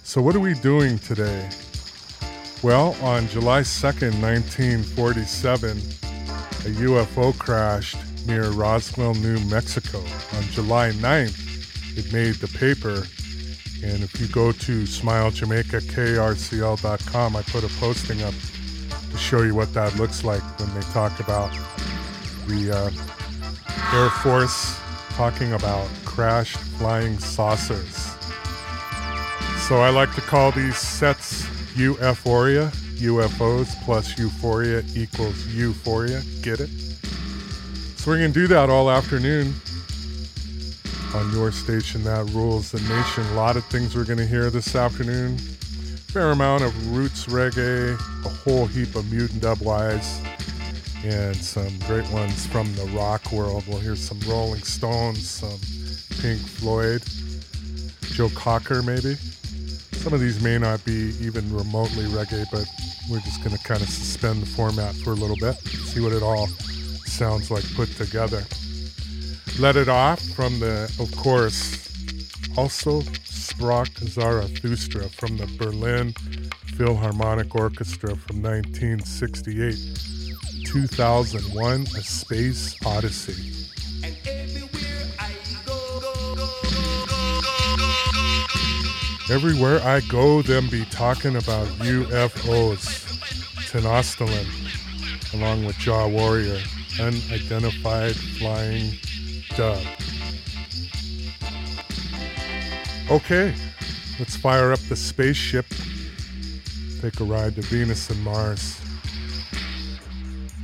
So what are we doing today? Well, on July 2nd, 1947, a UFO crashed near Roswell, New Mexico. On July 9th, it made the paper. And if you go to SmileJamaicaKRCL.com, I put a posting up to show you what that looks like when they talk about the Air Force talking about crashed flying saucers. So I like to call these sets UFOria. UFOs plus euphoria equals euphoria. Get it? So we're going to do that all afternoon on your station that rules the nation. A lot of things we're going to hear this afternoon. Fair amount of roots reggae, a whole heap of mutant dubwise, and some great ones from the rock world. We'll hear some Rolling Stones, some Pink Floyd, Joe Cocker maybe. Some of these may not be even remotely reggae, but we're just going to kind of suspend the format for a little bit, see what it all sounds like put together. Let it off from the, of course, also Sprach Zarathustra from the Berlin Philharmonic Orchestra from 1968. 2001, A Space Odyssey. And everywhere I go, Everywhere I go, them be talking about UFOs. Tenostolen, along with Jaw Warrior, Unidentified Flying Dub. Okay, let's fire up the spaceship. Take a ride to Venus and Mars.